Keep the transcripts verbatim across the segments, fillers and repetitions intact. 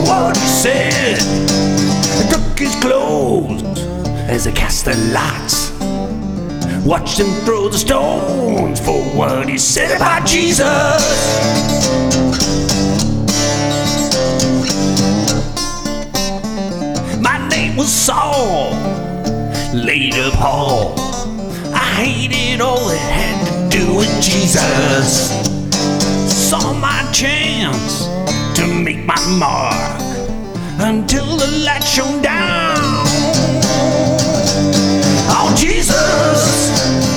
what he said. I took his clothes as I cast the lots. Watched him throw the stones for what he said about Jesus. My name was Saul, later Paul. I hated all that had to do with Jesus. Saw my chance to make my mark until the light shone down on Jesus.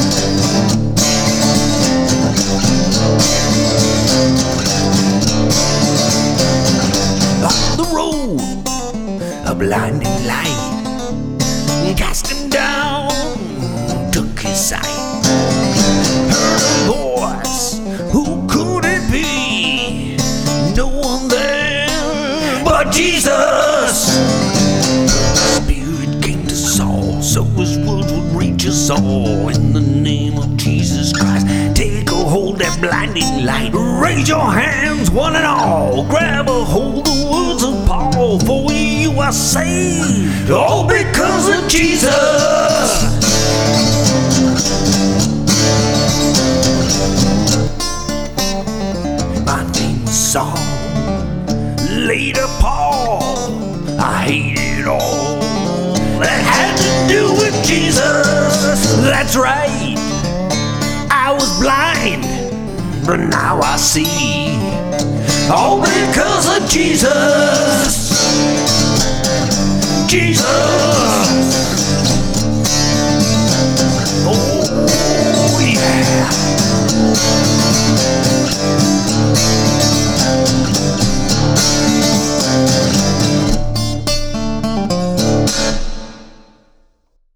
On the road, a blinding light cast him down, took his sight. Heard a voice, who could it be? No one there but Jesus. Spirit came to Saul, so his words would reach us all. In the name of Jesus Christ, take a hold of that blinding light. Raise your hands, one and all. Grab a hold of the words of Paul, for you are saved, all because of Jesus. My name was Saul, later Paul. I hated all that had to do with Jesus. That's right, I was blind, but now I see, all because of Jesus.